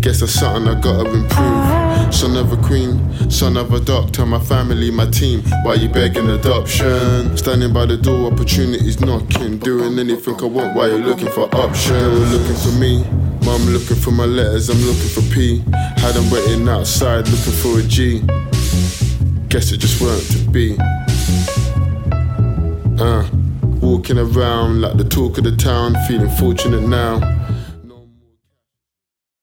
Guess that's something I gotta improve. Son of a queen, son of a doctor, my family, my team. Why you begging adoption? Standing by the door, opportunities knocking. Doing anything I want while you're looking for options. They were looking for me, mum looking for my letters, I'm looking for P. Had them waiting outside looking for a G. Guess it just weren't to be. Walking around like the talk of the town, feeling fortunate now.